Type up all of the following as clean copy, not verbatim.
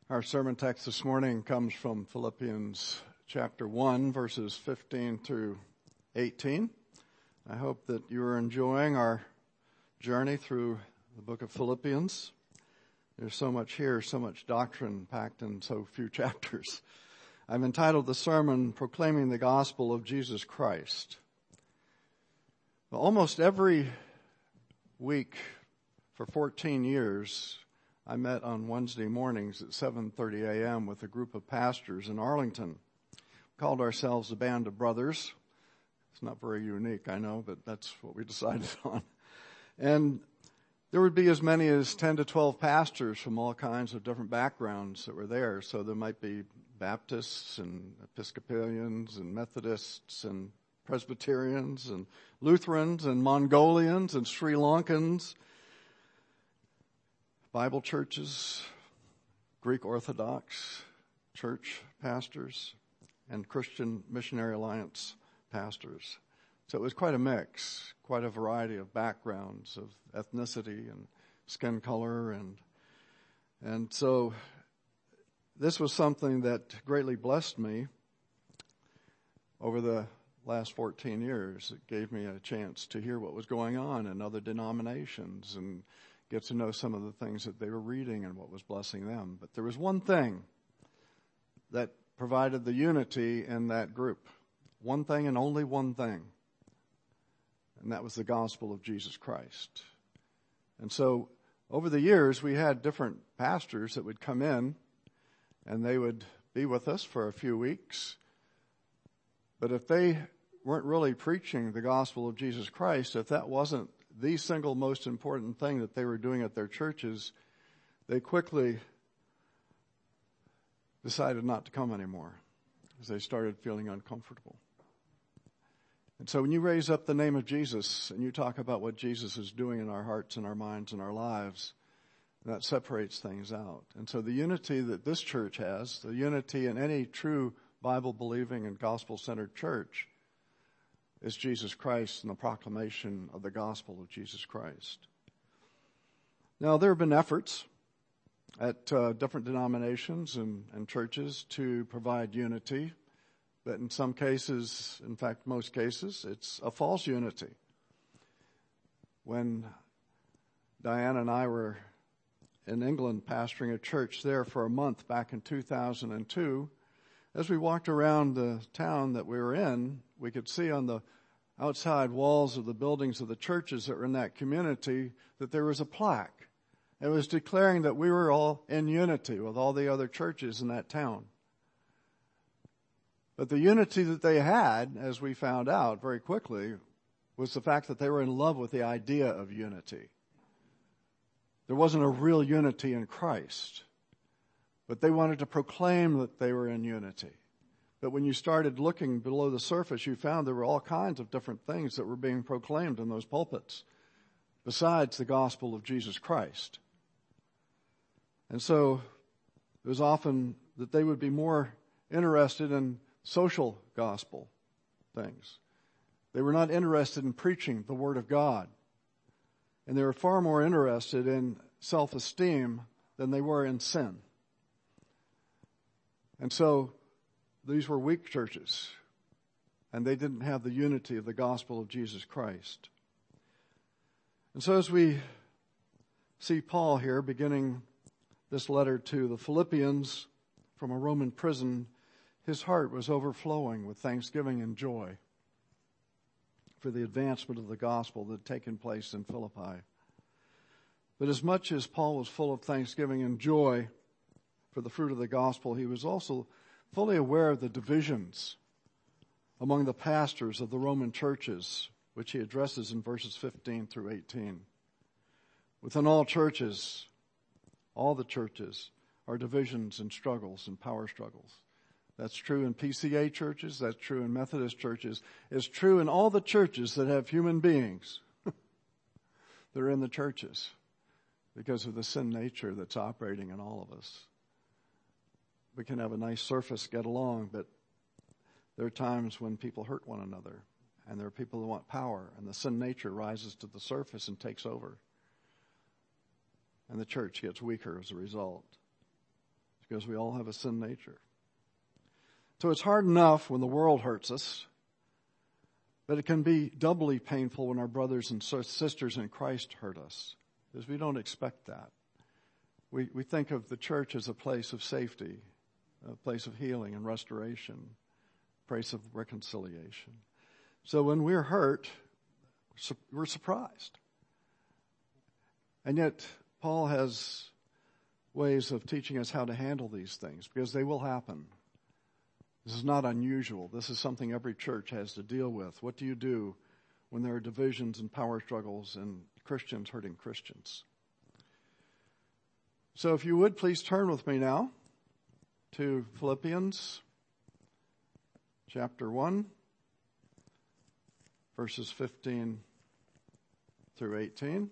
Our sermon text this morning comes from Philippians chapter 1, verses 15 through 18. I hope that you are enjoying our journey through the book of Philippians. There's so much here, so much doctrine packed in so few chapters. I've entitled the sermon, Proclaiming the Gospel of Jesus Christ. Well, almost every week for 14 years, I met on Wednesday mornings at 7:30 a.m. with a group of pastors in Arlington. We called ourselves a band of brothers. It's not very unique, I know, but that's what we decided on. And there would be as many as 10 to 12 pastors from all kinds of different backgrounds that were there. So there might be Baptists and Episcopalians and Methodists and Presbyterians and Lutherans and Mongolians and Sri Lankans, Bible churches, Greek Orthodox church pastors, and Christian Missionary Alliance pastors. So it was quite a mix, quite a variety of backgrounds of ethnicity and skin color. And so this was something that greatly blessed me over the last 14 years. It gave me a chance to hear what was going on in other denominations and get to know some of the things that they were reading and what was blessing them. But there was one thing that provided the unity in that group. One thing and only one thing. And that was the gospel of Jesus Christ. And so over the years, we had different pastors that would come in and they would be with us for a few weeks. But if they weren't really preaching the gospel of Jesus Christ, if that wasn't the single most important thing that they were doing at their churches, they quickly decided not to come anymore because they started feeling uncomfortable. And so when you raise up the name of Jesus and you talk about what Jesus is doing in our hearts and our minds and our lives, that separates things out. And so the unity that this church has, the unity in any true Bible-believing and gospel-centered church, is Jesus Christ and the proclamation of the gospel of Jesus Christ. Now, there have been efforts at different denominations and churches to provide unity, but in some cases, in fact, most cases, it's a false unity. When Diane and I were in England pastoring a church there for a month back in 2002, as we walked around the town that we were in, we could see on the outside walls of the buildings of the churches that were in that community that there was a plaque. It was declaring that we were all in unity with all the other churches in that town. But the unity that they had, as we found out very quickly, was the fact that they were in love with the idea of unity. There wasn't a real unity in Christ, but they wanted to proclaim that they were in unity. But when you started looking below the surface, you found there were all kinds of different things that were being proclaimed in those pulpits, besides the gospel of Jesus Christ. And so it was often that they would be more interested in social gospel things. They were not interested in preaching the Word of God. And they were far more interested in self-esteem than they were in sin. And so these were weak churches, and they didn't have the unity of the gospel of Jesus Christ. And so as we see Paul here beginning this letter to the Philippians from a Roman prison, his heart was overflowing with thanksgiving and joy for the advancement of the gospel that had taken place in Philippi. But as much as Paul was full of thanksgiving and joy for the fruit of the gospel, he was also fully aware of the divisions among the pastors of the Roman churches, which he addresses in verses 15 through 18. Within all churches, all the churches, are divisions and struggles and power struggles. That's true in PCA churches. That's true in Methodist churches. It's true in all the churches that have human beings that are in the churches because of the sin nature that's operating in all of us. We can have a nice surface, get along, but there are times when people hurt one another, and there are people who want power, and the sin nature rises to the surface and takes over. And the church gets weaker as a result. because we all have a sin nature. So it's hard enough when the world hurts us, but it can be doubly painful when our brothers and sisters in Christ hurt us, because we don't expect that. We think of the church as a place of safety, a place of healing and restoration, a place of reconciliation. So when we're hurt, we're surprised. And yet, Paul has ways of teaching us how to handle these things, because they will happen. This is not unusual. This is something every church has to deal with. What do you do when there are divisions and power struggles and Christians hurting Christians? So if you would, please turn with me now to Philippians chapter 1, verses 15 through 18.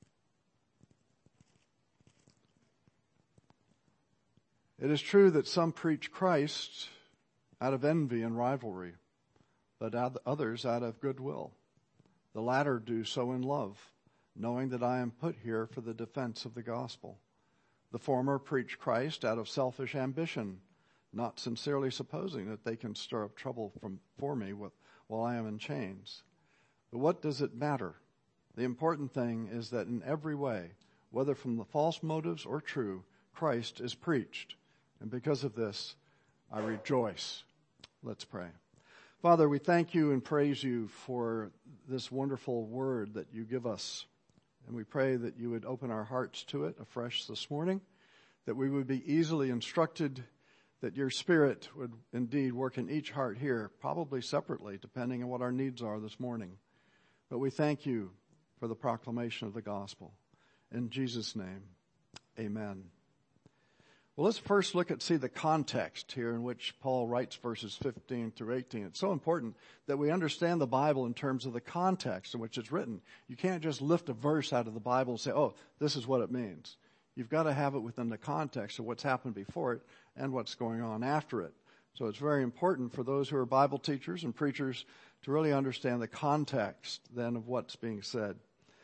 It is true that some preach Christ out of envy and rivalry, but others out of goodwill. The latter do so in love, knowing that I am put here for the defense of the gospel. The former preach Christ out of selfish ambition, not sincerely supposing that they can stir up trouble for me while I am in chains. But what does it matter? The important thing is that in every way, whether from the false motives or true, Christ is preached. And because of this, I rejoice. Let's pray. Father, we thank you and praise you for this wonderful word that you give us. And we pray that you would open our hearts to it afresh this morning, that we would be easily instructed, that your Spirit would indeed work in each heart here, probably separately, depending on what our needs are this morning. But we thank you for the proclamation of the gospel. In Jesus' name, amen. Well, let's first see the context here in which Paul writes verses 15 through 18. It's so important that we understand the Bible in terms of the context in which it's written. You can't just lift a verse out of the Bible and say, oh, this is what it means. You've got to have it within the context of what's happened before it and what's going on after it. So it's very important for those who are Bible teachers and preachers to really understand the context then of what's being said.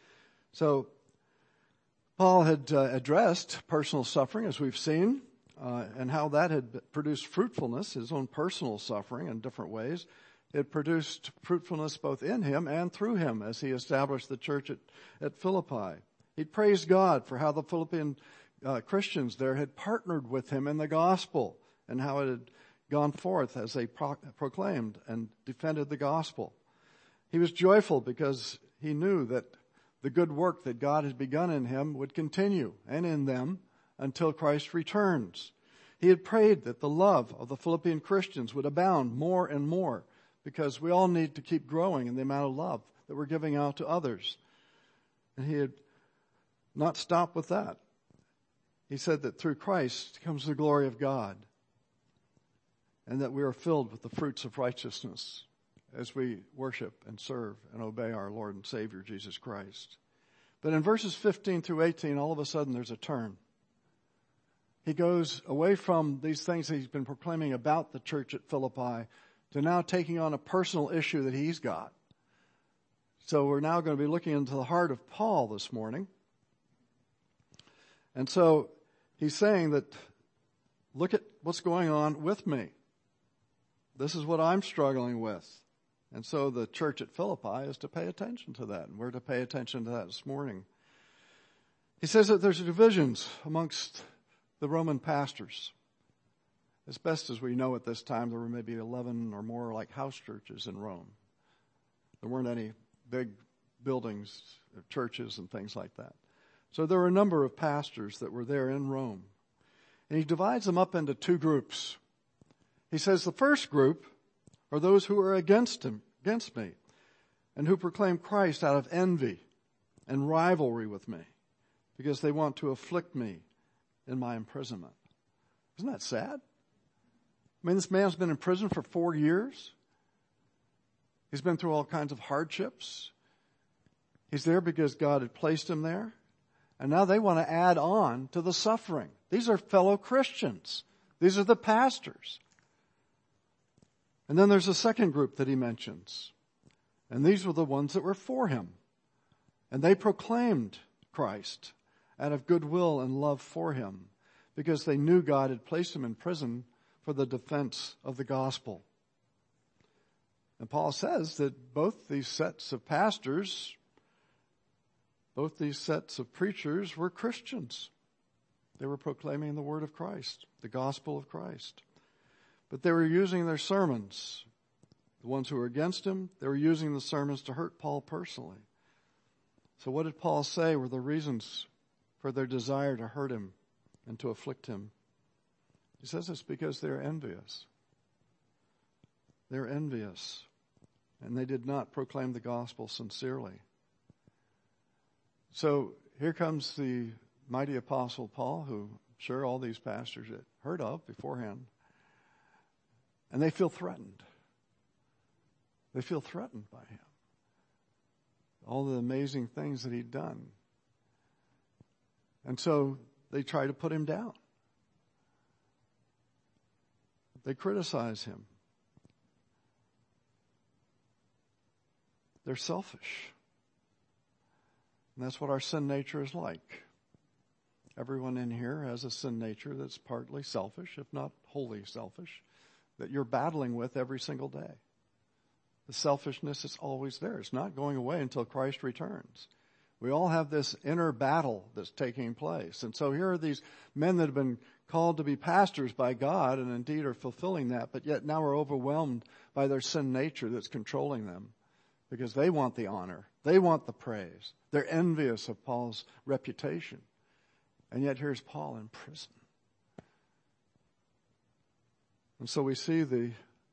So Paul had addressed personal suffering, as we've seen, and how that had produced fruitfulness, his own personal suffering in different ways. It produced fruitfulness both in him and through him as he established the church at Philippi. He praised God for how the Philippian Christians there had partnered with him in the gospel and how it had gone forth as they proclaimed and defended the gospel. He was joyful because he knew that the good work that God had begun in him would continue and in them until Christ returns. He had prayed that the love of the Philippian Christians would abound more and more, because we all need to keep growing in the amount of love that we're giving out to others. And he had not stopped with that. He said that through Christ comes the glory of God, and that we are filled with the fruits of righteousness as we worship and serve and obey our Lord and Savior, Jesus Christ. But in verses 15 through 18, all of a sudden there's a turn. He goes away from these things that he's been proclaiming about the church at Philippi to now taking on a personal issue that he's got. So we're now going to be looking into the heart of Paul this morning. And so he's saying that, look at what's going on with me. This is what I'm struggling with. And so the church at Philippi is to pay attention to that. And we're to pay attention to that this morning. He says that there's divisions amongst the Roman pastors. As best as we know at this time, there were maybe 11 or more like house churches in Rome. There weren't any big buildings, churches and things like that. So there were a number of pastors that were there in Rome. And he divides them up into two groups. He says the first group are those who are against me, and who proclaim Christ out of envy and rivalry with me, because they want to afflict me in my imprisonment. Isn't that sad? I mean, this man's been in prison for 4 years. He's been through all kinds of hardships. He's there because God had placed him there. And now they want to add on to the suffering. These are fellow Christians. These are the pastors. And then there's a second group that he mentions. And these were the ones that were for him. And they proclaimed Christ out of goodwill and love for him, because they knew God had placed him in prison for the defense of the gospel. And Paul says that both these sets of pastors, both these sets of preachers were Christians. They were proclaiming the word of Christ, the gospel of Christ. But they were using their sermons. The ones who were against him, they were using the sermons to hurt Paul personally. So what did Paul say were the reasons for their desire to hurt him and to afflict him? He says it's because they're envious. They're envious. And they did not proclaim the gospel sincerely. So here comes the mighty apostle Paul, who I'm sure all these pastors had heard of beforehand. And they feel threatened. They feel threatened by him. All the amazing things that he'd done. And so they try to put him down. They criticize him. They're selfish. And that's what our sin nature is like. Everyone in here has a sin nature that's partly selfish, if not wholly selfish, that you're battling with every single day. The selfishness is always there. It's not going away until Christ returns. We all have this inner battle that's taking place. And so here are these men that have been called to be pastors by God and indeed are fulfilling that, but yet now are overwhelmed by their sin nature that's controlling them. Because they want the honor. They want the praise. They're envious of Paul's reputation. And yet here's Paul in prison. And so we see the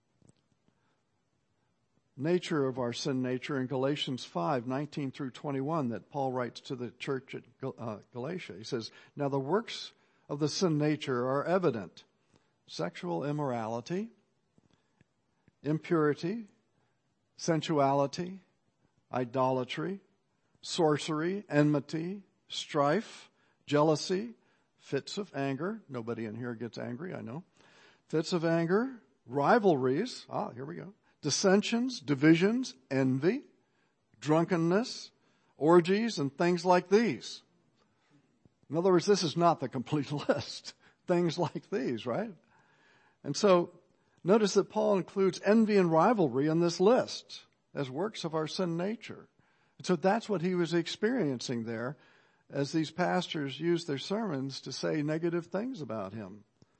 nature of our sin nature in Galatians 5:19 through 21 that Paul writes to the church at Galatia. He says, "Now the works of the sin nature are evident. Sexual immorality, impurity, sensuality, idolatry, sorcery, enmity, strife, jealousy, fits of anger." Nobody in here gets angry, I know. Fits of anger, rivalries. Here we go. Dissensions, divisions, envy, drunkenness, orgies, and things like these. In other words, this is not the complete list. Things like these, right? And so, notice that Paul includes envy and rivalry in this list as works of our sin nature. And so that's what he was experiencing there as these pastors used their sermons to say negative things about him.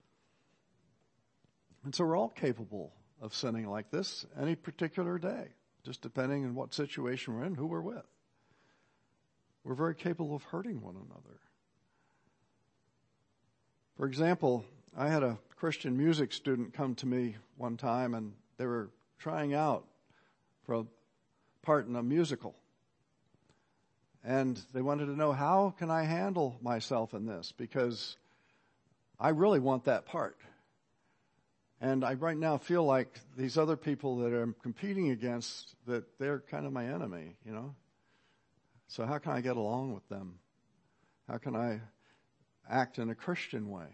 And so we're all capable of sinning like this any particular day, just depending on what situation we're in, who we're with. We're very capable of hurting one another. For example, I had a Christian music student come to me one time, and they were trying out for a part in a musical. And they wanted to know, how can I handle myself in this? Because I really want that part. And I right now feel like these other people that I'm competing against, that they're kind of my enemy, you know. So how can I get along with them? How can I act in a Christian way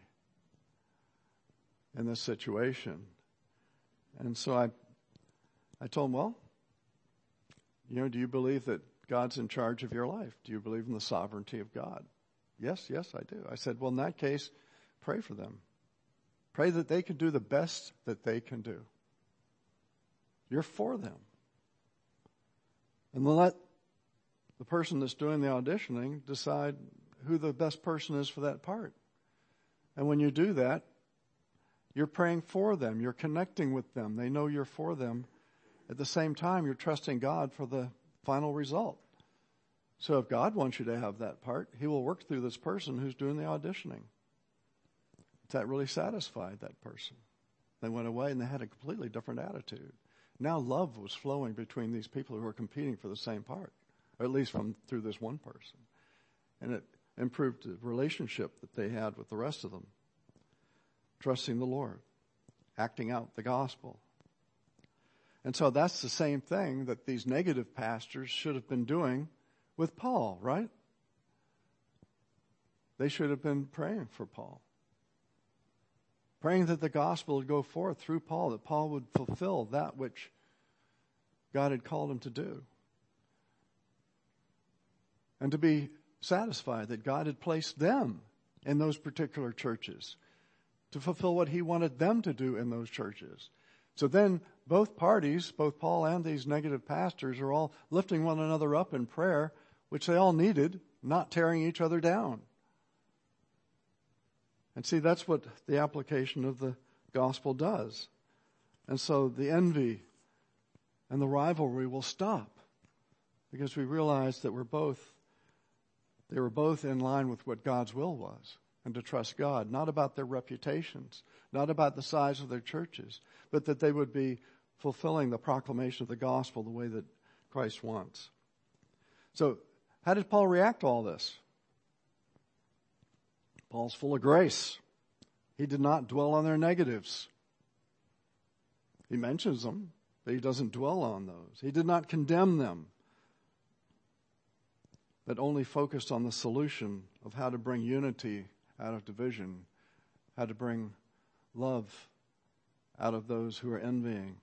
in this situation? And so I told him, well, do you believe that God's in charge of your life? Do you believe in the sovereignty of God? Yes, I do. I said, well, in that case, pray for them. Pray that they can do the best that they can do. You're for them. And let the person that's doing the auditioning decide who the best person is for that part. And when you do that, you're praying for them. You're connecting with them. They know you're for them. At the same time, you're trusting God for the final result. So if God wants you to have that part, He will work through this person who's doing the auditioning. That really satisfied that person. They went away and they had a completely different attitude. Now love was flowing between these people who were competing for the same part, or at least through this one person. And it improved the relationship that they had with the rest of them. Trusting the Lord, acting out the gospel. And so that's the same thing that these negative pastors should have been doing with Paul, right? They should have been praying for Paul. Praying that the gospel would go forth through Paul, that Paul would fulfill that which God had called him to do. And to be satisfied that God had placed them in those particular churches, to fulfill what he wanted them to do in those churches. So then both parties, both Paul and these negative pastors, are all lifting one another up in prayer, which they all needed, not tearing each other down. And see, that's what the application of the gospel does. And so the envy and the rivalry will stop because we realize that they were both in line with what God's will was, and to trust God, not about their reputations, not about the size of their churches, but that they would be fulfilling the proclamation of the gospel the way that Christ wants. So, how did Paul react to all this? Paul's full of grace. He did not dwell on their negatives. He mentions them, but he doesn't dwell on those. He did not condemn them, but only focused on the solution of how to bring unity out of division, how to bring love out of those who are envying.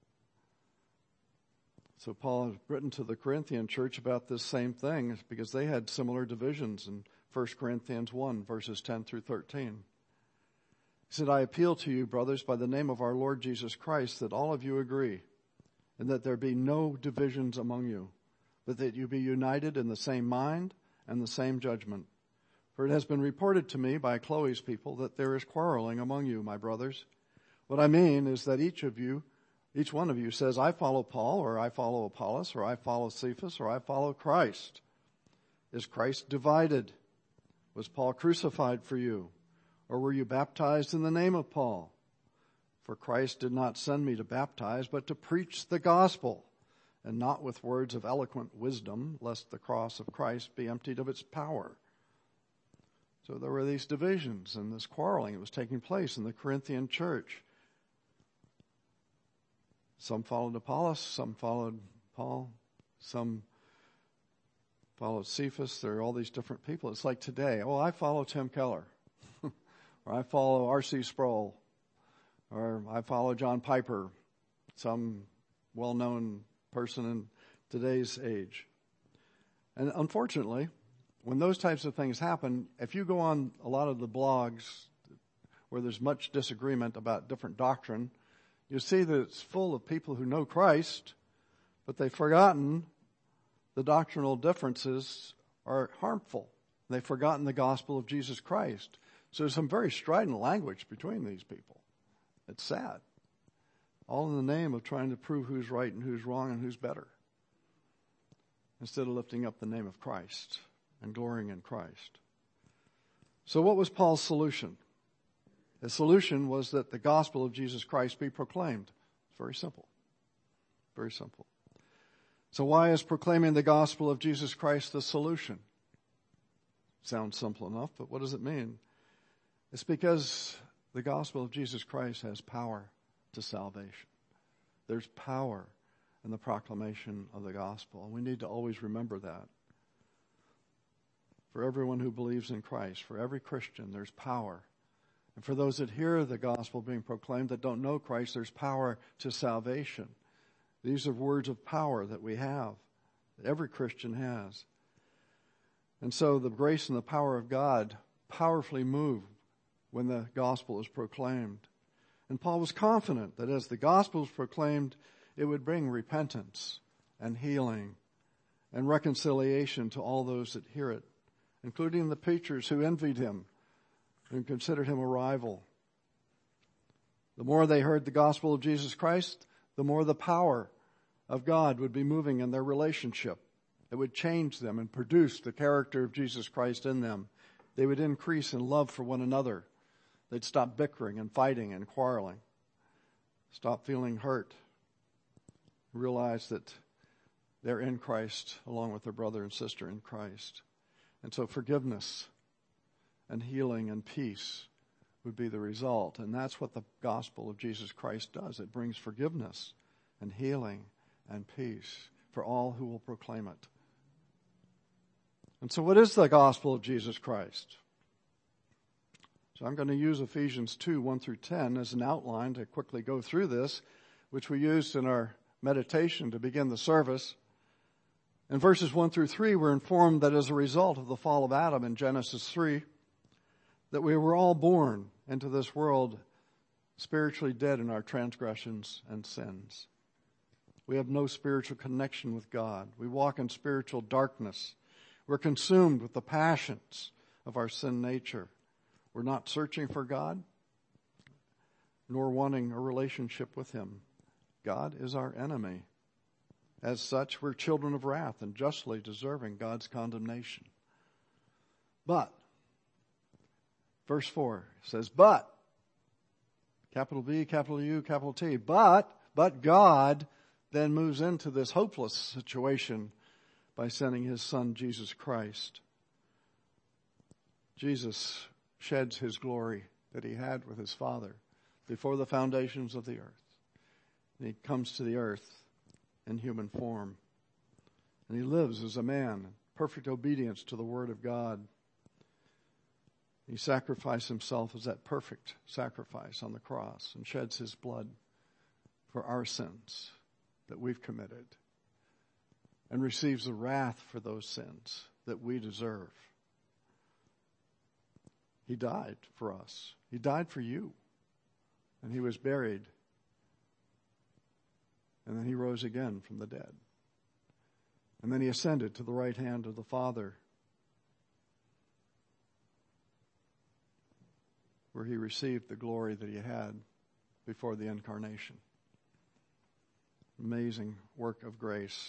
So Paul has written to the Corinthian church about this same thing because they had similar divisions in 1 Corinthians 1, verses 10 through 13. He said, I appeal to you, brothers, by the name of our Lord Jesus Christ, that all of you agree, and that there be no divisions among you, but that you be united in the same mind and the same judgment. For it has been reported to me by Chloe's people that there is quarreling among you, my brothers. What I mean is that each one of you says, I follow Paul, or I follow Apollos, or I follow Cephas, or I follow Christ. Is Christ divided? Was Paul crucified for you? Or were you baptized in the name of Paul? For Christ did not send me to baptize, but to preach the gospel, and not with words of eloquent wisdom, lest the cross of Christ be emptied of its power. So there were these divisions and this quarreling that was taking place in the Corinthian church. Some followed Apollos, some followed Paul, some followed Cephas. There are all these different people. It's like today, I follow Tim Keller, or I follow R.C. Sproul, or I follow John Piper, some well-known person in today's age. And unfortunately, when those types of things happen, if you go on a lot of the blogs where there's much disagreement about different doctrine, you see that it's full of people who know Christ, but they've forgotten the doctrinal differences are harmful. They've forgotten the gospel of Jesus Christ. So there's some very strident language between these people. It's sad. All in the name of trying to prove who's right and who's wrong and who's better, instead of lifting up the name of Christ and glorying in Christ. So what was Paul's solution? His solution was that the gospel of Jesus Christ be proclaimed. It's very simple. Very simple. So why is proclaiming the gospel of Jesus Christ the solution? Sounds simple enough, but what does it mean? It's because the gospel of Jesus Christ has power to salvation. There's power in the proclamation of the gospel, and we need to always remember that. For everyone who believes in Christ, for every Christian, there's power. And for those that hear the gospel being proclaimed that don't know Christ, there's power to salvation. These are words of power that we have, that every Christian has. And so the grace and the power of God powerfully move when the gospel is proclaimed. And Paul was confident that as the gospel is proclaimed, it would bring repentance and healing and reconciliation to all those that hear it, including the preachers who envied him and considered him a rival. The more they heard the gospel of Jesus Christ, the more the power of God would be moving in their relationship. It would change them and produce the character of Jesus Christ in them. They would increase in love for one another. They'd stop bickering and fighting and quarreling. Stop feeling hurt. Realize that they're in Christ along with their brother and sister in Christ. And so forgiveness and healing and peace would be the result. And that's what the gospel of Jesus Christ does. It brings forgiveness and healing and peace for all who will proclaim it. And so what is the gospel of Jesus Christ? So I'm going to use Ephesians 2, 1 through 10 as an outline to quickly go through this, which we used in our meditation to begin the service. In verses 1 through 3, we're informed that as a result of the fall of Adam in Genesis 3, that we were all born into this world spiritually dead in our transgressions and sins. We have no spiritual connection with God. We walk in spiritual darkness. We're consumed with the passions of our sin nature. We're not searching for God, nor wanting a relationship with Him. God is our enemy. As such, we're children of wrath and justly deserving God's condemnation. But, verse 4 says, but, capital B, capital U, capital T, but God then moves into this hopeless situation by sending His Son, Jesus Christ. Jesus sheds His glory that He had with His Father before the foundations of the earth. And He comes to the earth in human form. And He lives as a man in perfect obedience to the Word of God. He sacrificed Himself as that perfect sacrifice on the cross and sheds His blood for our sins that we've committed and receives the wrath for those sins that we deserve. He died for us. He died for you. And He was buried. And then He rose again from the dead. And then He ascended to the right hand of the Father, where He received the glory that He had before the incarnation. Amazing work of grace.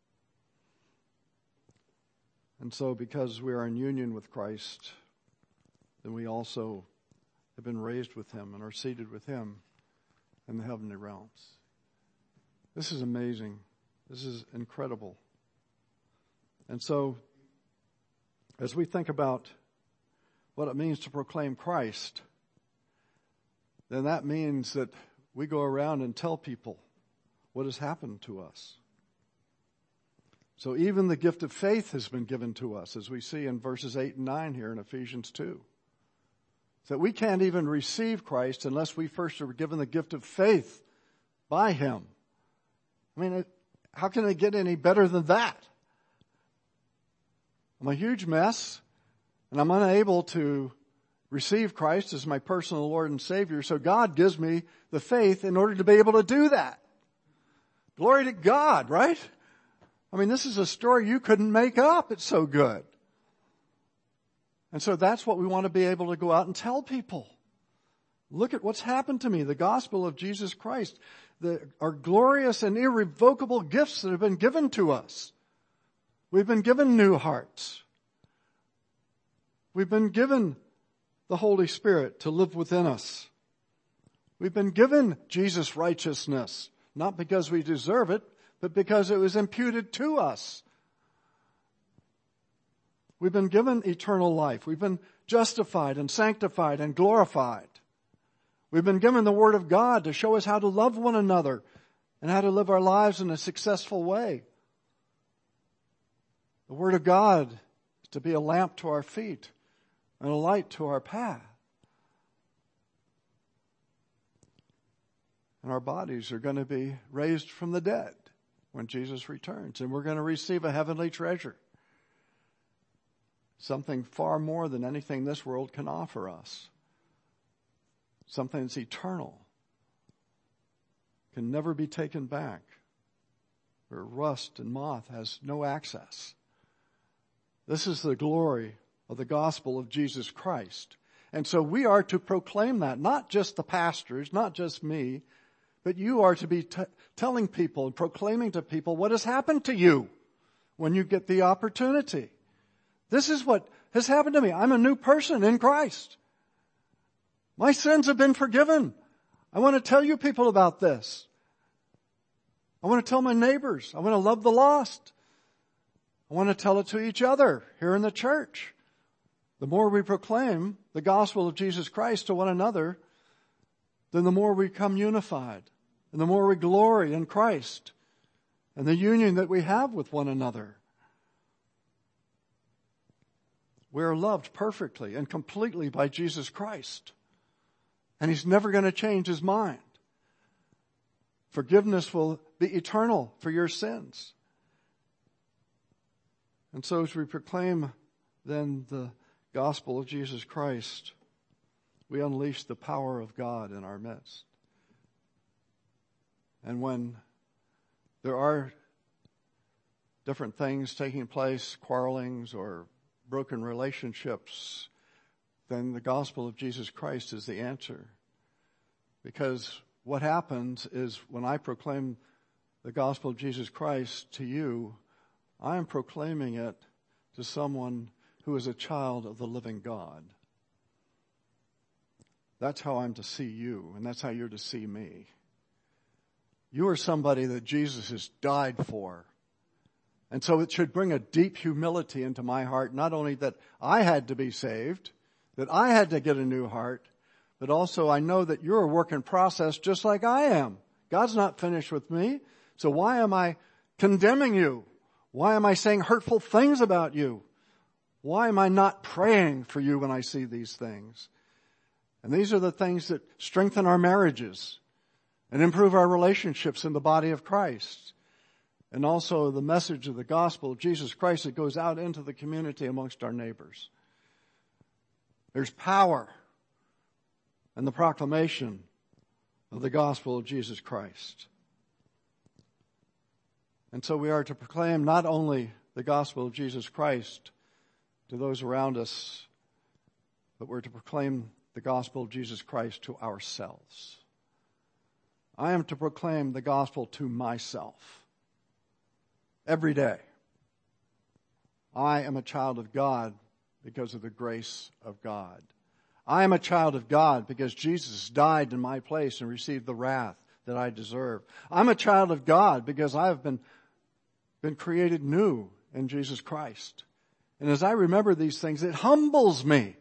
And so because we are in union with Christ, then we also have been raised with Him and are seated with Him in the heavenly realms. This is amazing. This is incredible. And so, as we think about what it means to proclaim Christ, then that means that we go around and tell people what has happened to us. So even the gift of faith has been given to us, as we see in verses 8 and 9 here in Ephesians 2. So we can't even receive Christ unless we first are given the gift of faith by Him. I mean, how can it get any better than that? I'm a huge mess, and I'm unable to receive Christ as my personal Lord and Savior, so God gives me the faith in order to be able to do that. Glory to God, right? I mean, this is a story you couldn't make up. It's so good. And so that's what we want to be able to go out and tell people. Look at what's happened to me, the gospel of Jesus Christ, our glorious and irrevocable gifts that have been given to us. We've been given new hearts. We've been given the Holy Spirit to live within us. We've been given Jesus' righteousness, not because we deserve it, but because it was imputed to us. We've been given eternal life. We've been justified and sanctified and glorified. We've been given the Word of God to show us how to love one another and how to live our lives in a successful way. The Word of God is to be a lamp to our feet and a light to our path. And our bodies are going to be raised from the dead when Jesus returns. And we're going to receive a heavenly treasure. Something far more than anything this world can offer us. Something that's eternal. Can never be taken back. Where rust and moth has no access. This is the glory of the gospel of Jesus Christ. And so we are to proclaim that. Not just the pastors, not just me, but you are to be telling people and proclaiming to people what has happened to you when you get the opportunity. This is what has happened to me. I'm a new person in Christ. My sins have been forgiven. I want to tell you people about this. I want to tell my neighbors. I want to love the lost. I want to tell it to each other here in the church. The more we proclaim the gospel of Jesus Christ to one another, then the more we become unified and the more we glory in Christ and the union that we have with one another. We are loved perfectly and completely by Jesus Christ. And He's never going to change His mind. Forgiveness will be eternal for your sins. And so as we proclaim then the gospel of Jesus Christ, we unleash the power of God in our midst. And when there are different things taking place, quarrelings or broken relationships, then the gospel of Jesus Christ is the answer. Because what happens is when I proclaim the gospel of Jesus Christ to you, I am proclaiming it to someone who is a child of the living God. That's how I'm to see you, and that's how you're to see me. You are somebody that Jesus has died for. And so it should bring a deep humility into my heart, not only that I had to be saved, that I had to get a new heart, but also I know that you're a work in process just like I am. God's not finished with me. So why am I condemning you? Why am I saying hurtful things about you? Why am I not praying for you when I see these things? And these are the things that strengthen our marriages and improve our relationships in the body of Christ. And also the message of the gospel of Jesus Christ that goes out into the community amongst our neighbors. There's power in the proclamation of the gospel of Jesus Christ. And so we are to proclaim not only the gospel of Jesus Christ to those around us, but we're to proclaim the gospel of Jesus Christ to ourselves. I am to proclaim the gospel to myself every day. I am a child of God because of the grace of God. I am a child of God because Jesus died in my place and received the wrath that I deserve. I'm a child of God because I have been created new in Jesus Christ. And as I remember these things, it humbles me.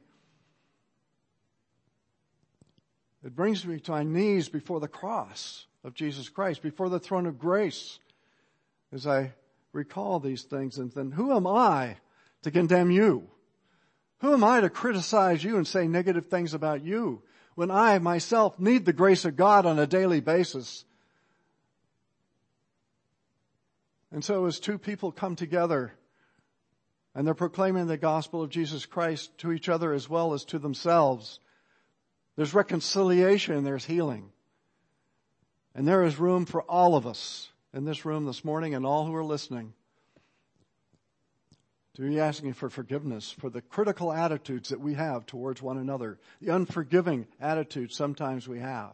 It brings me to my knees before the cross of Jesus Christ, before the throne of grace, as I recall these things. And then who am I to condemn you? Who am I to criticize you and say negative things about you when I myself need the grace of God on a daily basis? And so as two people come together and they're proclaiming the gospel of Jesus Christ to each other as well as to themselves, there's reconciliation and there's healing. And there is room for all of us in this room this morning and all who are listening to be asking for forgiveness for the critical attitudes that we have towards one another, the unforgiving attitudes sometimes we have.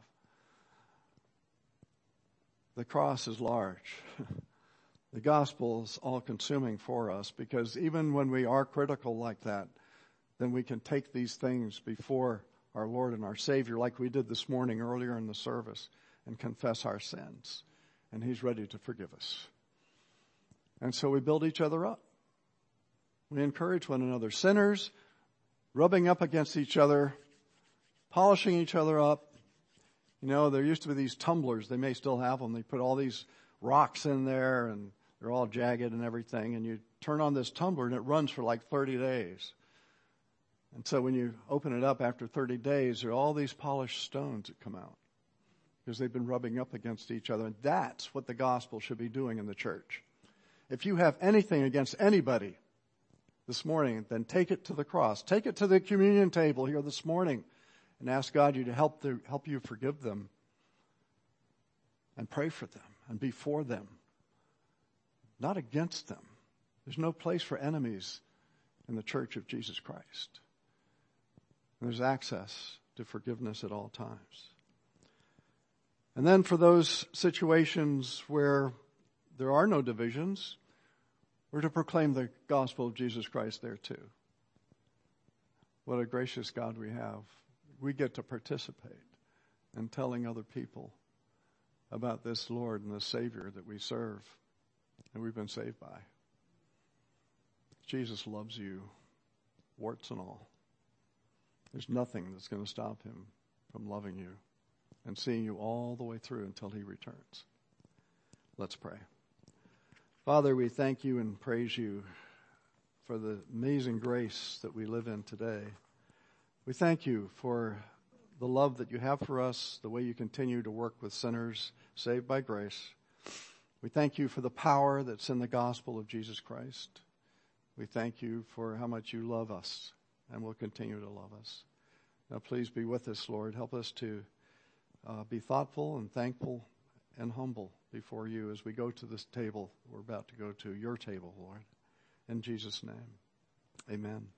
The cross is large. The gospel is all-consuming for us because even when we are critical like that, then we can take these things before our Lord and our Savior like we did this morning earlier in the service and confess our sins. And He's ready to forgive us. And so we build each other up. We encourage one another. Sinners rubbing up against each other, polishing each other up. You know, there used to be these tumblers. They may still have them. They put all these rocks in there and they're all jagged and everything. And you turn on this tumbler and it runs for like 30 days. And so when you open it up after 30 days, there are all these polished stones that come out because they've been rubbing up against each other. And that's what the gospel should be doing in the church. If you have anything against anybody this morning, then take it to the cross. Take it to the communion table here this morning and ask God to help you forgive them and pray for them and be for them, not against them. There's no place for enemies in the church of Jesus Christ. And there's access to forgiveness at all times. And then for those situations where there are no divisions, we're to proclaim the gospel of Jesus Christ there too. What a gracious God we have. We get to participate in telling other people about this Lord and this Savior that we serve and we've been saved by. Jesus loves you, warts and all. There's nothing that's going to stop Him from loving you and seeing you all the way through until He returns. Let's pray. Father, we thank you and praise you for the amazing grace that we live in today. We thank you for the love that you have for us, the way you continue to work with sinners saved by grace. We thank you for the power that's in the gospel of Jesus Christ. We thank you for how much you love us and will continue to love us. Now please be with us, Lord. Help us to be thoughtful and thankful and humble before you as we go to this table. We're about to go to your table, Lord. In Jesus' name, amen.